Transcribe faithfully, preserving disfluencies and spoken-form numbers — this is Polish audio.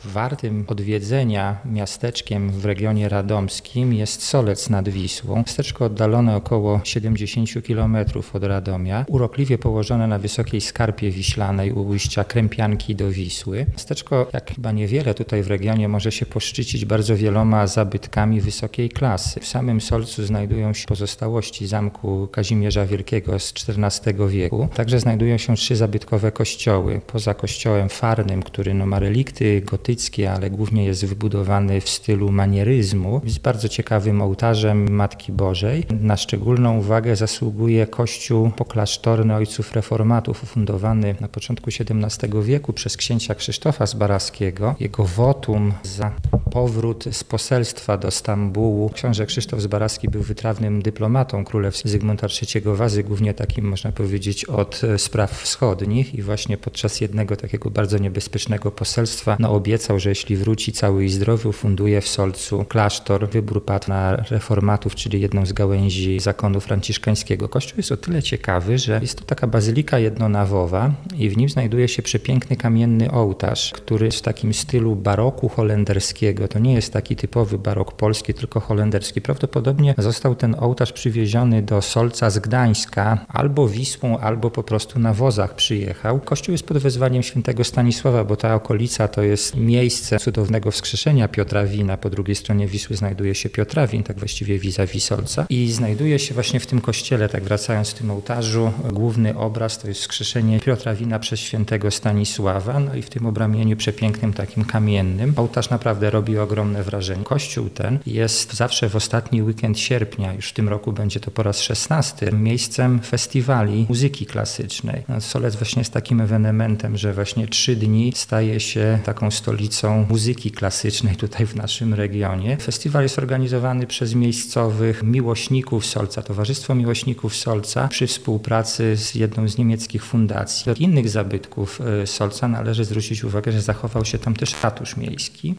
Wartym odwiedzenia miasteczkiem w regionie radomskim jest Solec nad Wisłą. Miasteczko oddalone około siedemdziesiąt kilometrów od Radomia, urokliwie położone na wysokiej skarpie wiślanej u ujścia Krępianki do Wisły. Miasteczko, jak chyba niewiele tutaj w regionie, może się poszczycić bardzo wieloma zabytkami wysokiej klasy. W samym Solcu znajdują się pozostałości zamku Kazimierza Wielkiego z czternastego wieku. Także znajdują się trzy zabytkowe kościoły. Poza kościołem farnym, który no, ma relikty gotyckie, ale głównie jest wybudowany w stylu manieryzmu, z bardzo ciekawym ołtarzem Matki Bożej. Na szczególną uwagę zasługuje kościół poklasztorny ojców reformatów, ufundowany na początku siedemnastego wieku przez księcia Krzysztofa Zbaraskiego. Jego wotum za powrót z poselstwa do Stambułu. Książę Krzysztof Zbaraski był wytrawnym dyplomatą królewstw Zygmunta trzeciego Wazy, głównie takim, można powiedzieć, od spraw wschodnich, i właśnie podczas jednego takiego bardzo niebezpiecznego poselstwa no, obiecał, że jeśli wróci cały i zdrowy, ufunduje w Solcu klasztor. Wybór padł na reformatów, czyli jedną z gałęzi zakonu franciszkańskiego. Kościół jest o tyle ciekawy, że jest to taka bazylika jednonawowa i w nim znajduje się przepiękny kamienny ołtarz, który jest w takim stylu baroku holenderskiego. To nie jest taki typowy barok polski, tylko holenderski. Prawdopodobnie został ten ołtarz przywieziony do Solca z Gdańska albo Wisłą, albo po prostu na wozach przyjechał. Kościół jest pod wezwaniem świętego Stanisława, bo ta okolica to jest miejsce cudownego wskrzeszenia Piotra Wina. Po drugiej stronie Wisły znajduje się Piotra-Win, tak właściwie vis-a-vis Solca. I znajduje się właśnie w tym kościele, tak wracając w tym ołtarzu, główny obraz to jest wskrzeszenie Piotra Wina przez świętego Stanisława. No i w tym obramieniu przepięknym, takim kamiennym. Ołtarz naprawdę robi ogromne wrażenie. Kościół ten jest zawsze w ostatni weekend sierpnia, już w tym roku będzie to po raz szesnasty, miejscem festiwali muzyki klasycznej. No, Solec właśnie jest takim ewenementem, że właśnie trzy dni staje się taką stolicą muzyki klasycznej tutaj w naszym regionie. Festiwal jest organizowany przez miejscowych miłośników Solca, Towarzystwo Miłośników Solca, przy współpracy z jedną z niemieckich fundacji. Do innych zabytków Solca należy zwrócić uwagę, że zachował się tam też ratusz miejski.